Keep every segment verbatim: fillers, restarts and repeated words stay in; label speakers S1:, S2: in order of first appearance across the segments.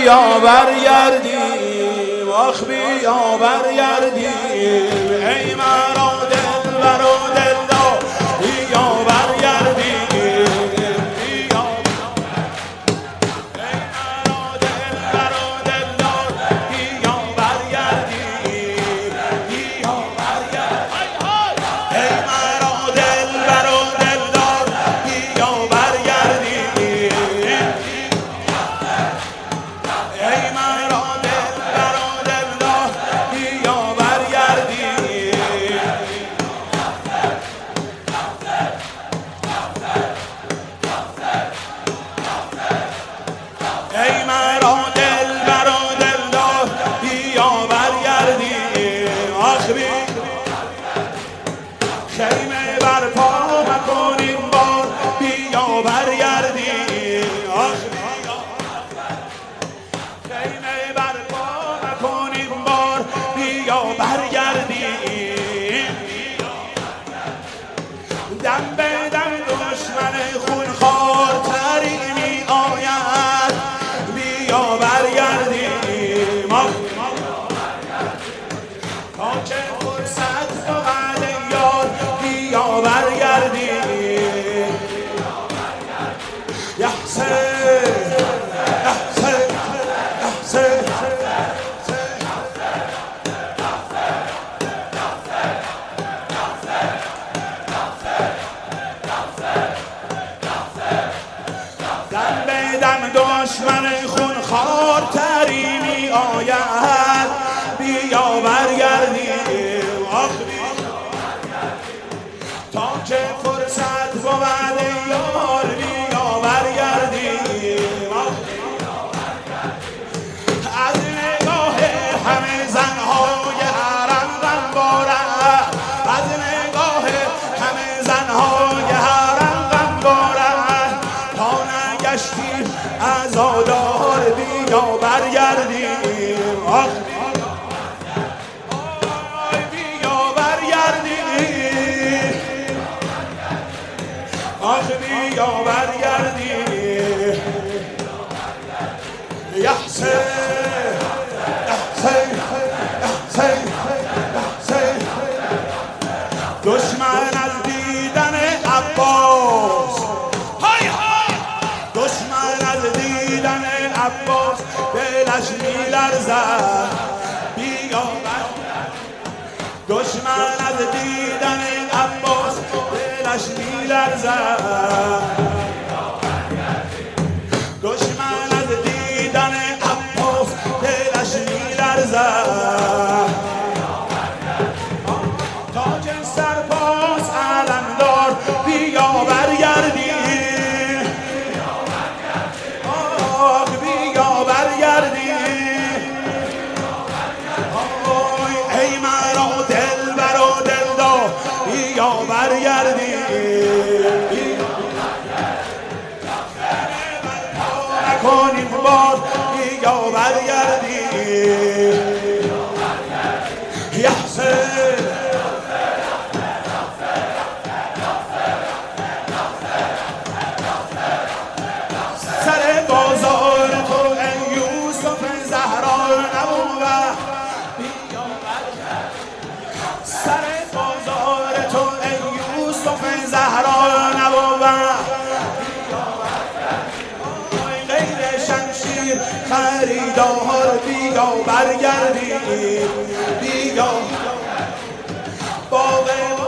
S1: بیا برگردیم، آخ بیا برگردیم، ای مرا دلبر و دلدار بیا برگردیم، بیا ای مرا دلبر و دلدار بیا برگردیم، بیا برگردیم، ای مرا دلبر و دلدار بیا برگردیم، ای مرا دلبر و دلدار بیا برگردیم، ای مرا دلبر و دلدار بیا برگردیم، آخ خیمه برپا مکنیم بار بیا برگردیم، آخ خیمه برپا مکنیم بار بیا برگردیم، دم به دم دشمن خونخوار تری می آید بیا برگردیم، تا که فرصت بود یار بیا برگردیم، یحسن یحسن یحسن دم به دم دشمن خونخوار تری می آید بیا برگردیم، آخ تا که فرصت بود یار بیا برگردیم، از نگاه همه زنهای حرم غم بارد، از نگاه همه زنهای حرم غم بارد، تا نگشتیم عزادار بیا برگردیم، آخ بیا برگردیم، آخ بیا برگردیم، یحسن یحسن یحسن یحسن دشمن از دیدن عباس، های های دشمن از دیدن عباس دلش میلرزد بیا دشمن از دیدن عباس دلش میلرزد، دشمن از دیدن عباس دلش میلرزد، تاج سرپاس علمدار بیا برگردیم، آه بیا برگردیم، آی ای مرا دلبر و دلدار بیا برگردیم، کنیم بار بیا برگردیم، یحسن سر بازار تو ای یوسف زهرا نبود بیا برگردیم، سر بازار تو ای یوسف زهرا نبود خریدار بیا برگردیم، بیا باغ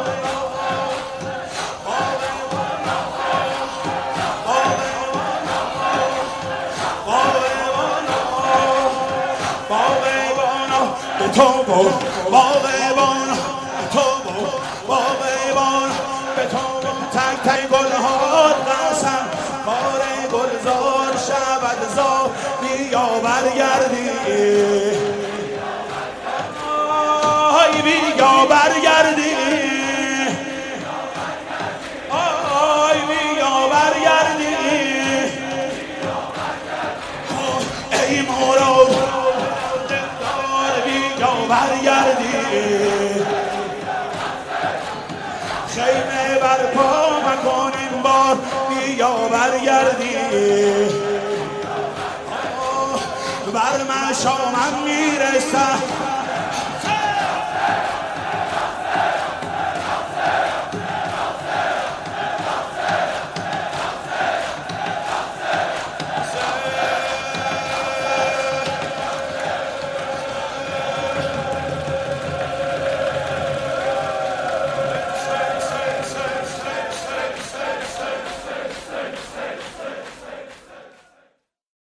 S1: به تو بود باغبان، به تو بود باغبان، به تو بود تک تک گلها قسم بار گلزار شود زار بیا برگردیم، آی بیا برگردیم، آی بیا برگردیم، ای مراد دلدار بیا برگردیم، خیمه برپا مکنیم بار بیا برگردیم، بر من شامم میرسه